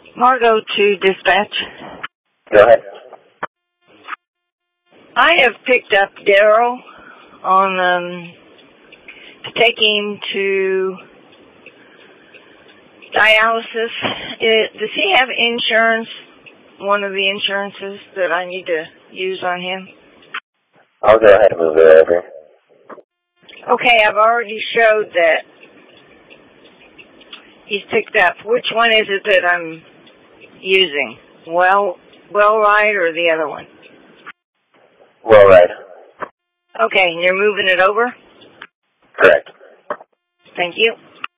Margo to dispatch. Go ahead. I have picked up Daryl on to take him to dialysis. Does he have insurance, one of the insurances that I need to use on him? I'll go ahead and move it over. Okay, I've already showed that he's picked up. Which one is it that I'm using? Wellride or the other one? Wellride. Okay, and you're moving it over? Correct. Thank you.